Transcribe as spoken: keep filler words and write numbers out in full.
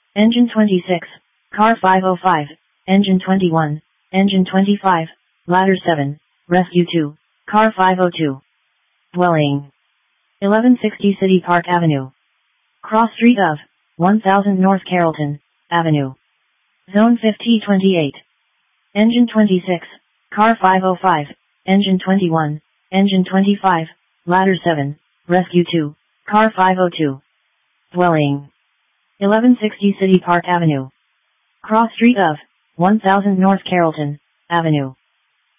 Engine twenty-six, Car five oh five, Engine twenty-one, Engine twenty-five, Ladder seven, Rescue two, Car five oh two. Dwelling. eleven sixty City Park Avenue. Cross Street of, one thousand North Carrollton Avenue. Zone fifty twenty-eight. Engine twenty-six, Car five oh five, Engine twenty-one, Engine twenty-five, Ladder seven, Rescue two, Car five oh two. Dwelling. eleven sixty City Park Avenue. Cross Street of, one thousand North Carrollton Avenue.